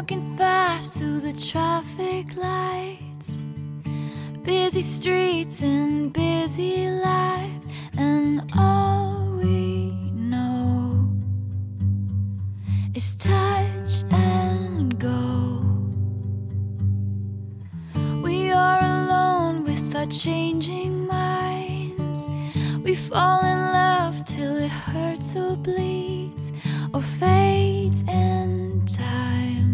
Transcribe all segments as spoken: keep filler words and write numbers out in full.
walking fast through the traffic lights, busy streets and busy lives, and all we know is touch and go. We are alone with our changing minds. We fall in love till it hurts or bleeds or fades in time.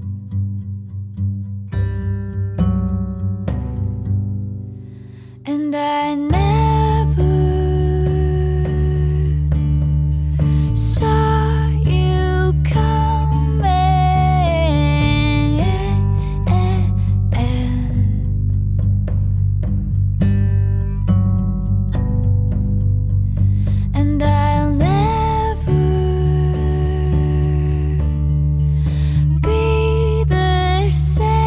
And I never saw you coming, and I'll never be the same.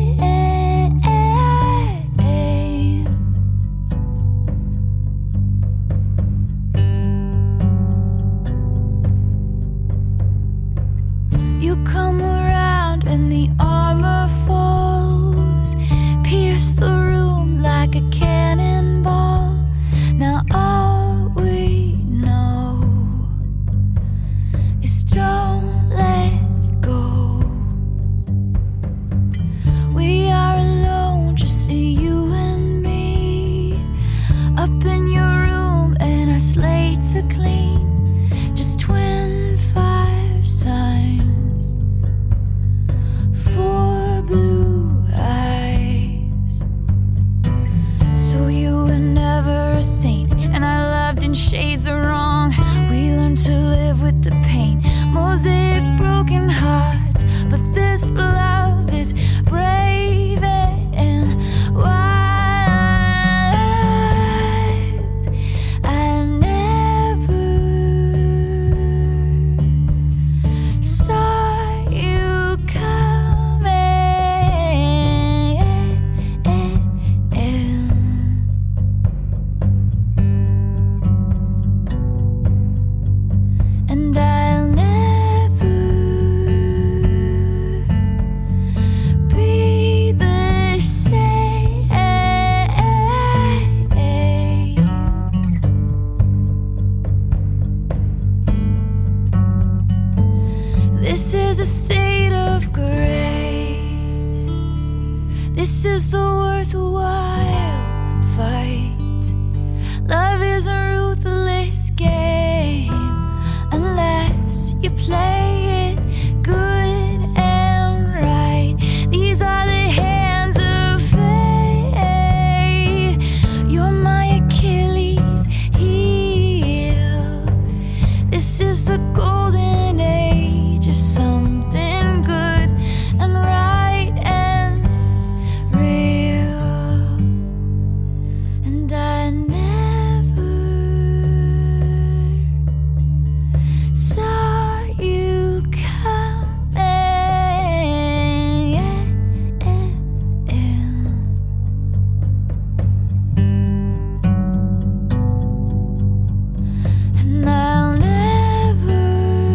You come around and the armor falls, pierce the room like a cannonball. Now all we know is don't let go. We are alone, just you and me, up in your room and our slates are clean, just twin fire signs for blue eyes. So you were never a saint, and I loved in shades of wrong. We learned to live with the pain, mosaic broken hearts, but this love is brave and wild. I never saw you coming, and I'll never be the same. This is a state of grace. This is the worthwhile fight. Love is a ruthless game unless you play it good and right. These are the hands of fate. You're my Achilles heel. This is the golden age of something good and right and real. And I never saw you coming, and I'll never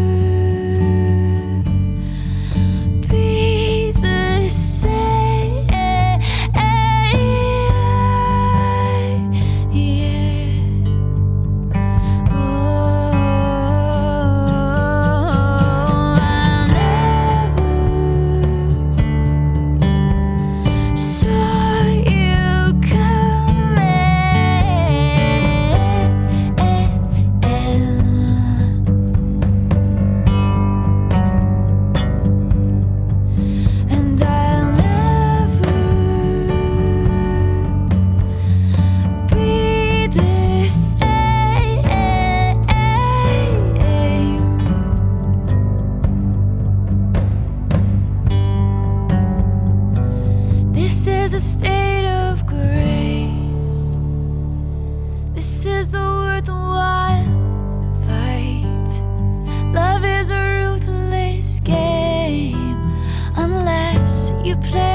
be the same. Yeah. Oh, I never saw you coming, and I'll never be the same. This is a state of grace. This is the worthwhile fight. Love is a ruthless game unless you play